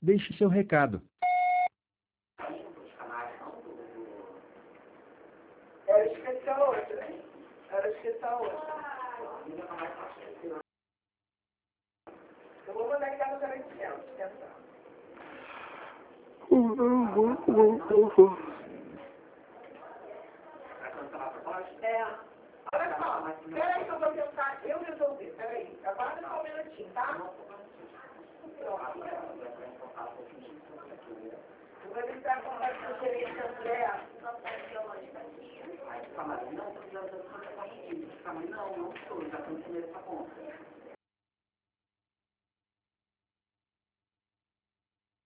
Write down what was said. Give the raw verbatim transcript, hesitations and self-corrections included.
Deixe seu recado. Era esquecer a outra. Era esquecer a outra. Eu vou mandar ligar no zero oitocentos, tentar. É. Olha só, peraí que eu vou tentar eu resolver. Peraí, aguarda só um minutinho, tá? Eu vou tentar contar com o gerente André. Não, não, não, não, não, já tem que essa conta.